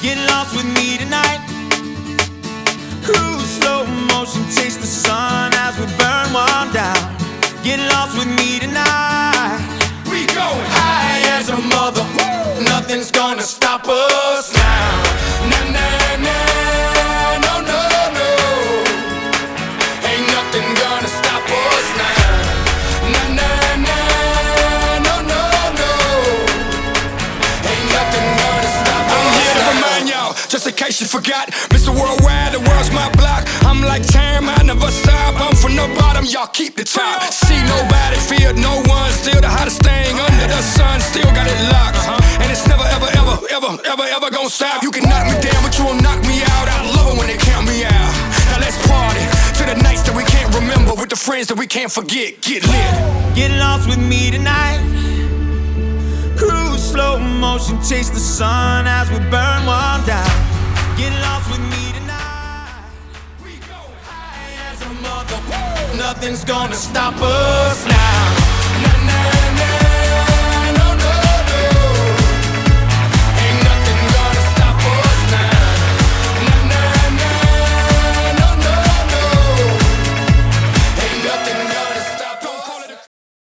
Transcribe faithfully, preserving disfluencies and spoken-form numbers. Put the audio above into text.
Get lost with me tonight. Cruise slow motion, chase the sun as we burn one down. Get lost with me tonight. We going high as a mother. Woo! Nothing's gonna stop us now. Nah, nah, nah, no, no, no. Ain't nothing gonna stop us now. Nah, nah, nah, no, no, no. Ain't nothing gonna stop us. I'm here to remind y'all, just in case you forgot, Mister Worldwide, the world's my block. I'm like time, I never stop. I'm from the bottom, y'all keep the top. See nobody, fear no one. Still the hottest thing under the sun. Still got it locked, and it's never, ever, ever, ever, ever, ever gonna stop. You can knock me down, but you won't knock me out. I love it when they count me out. Now let's party to the nights that we can't remember, with the friends that we can't forget. Get lit. Get lost with me tonight. Cruise slow motion, chase the sun as we burn one down. Get lost with me tonight. We go high as a mother. Woo! Nothing's gonna stop us.